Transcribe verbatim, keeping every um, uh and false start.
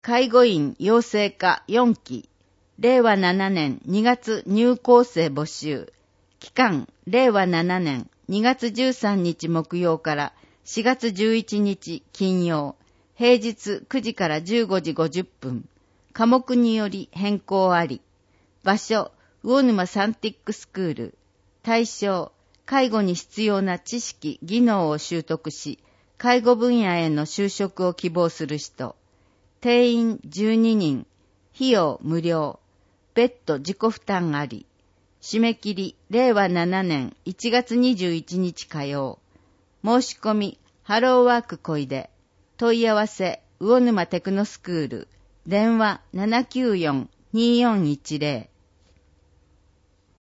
介護員養成科よんき、れいわななねんにがつ入校生募集。期間、れいわななねんにがつじゅうさんにち木曜からしがつじゅういちにち金曜。平日くじからじゅうごじごじゅっぷん。科目により変更あり。場所、魚沼サンティックスクール。対象、介護に必要な知識、技能を習得し、介護分野への就職を希望する人。定員じゅうににん。費用無料。別途自己負担あり。締め切り、れいわななねんいちがつにじゅういちにち火曜。申し込み、ハローワーク小出。問い合わせ、魚沼テクノスクール。電話 ななきゅうよん にーよんいちゼロ。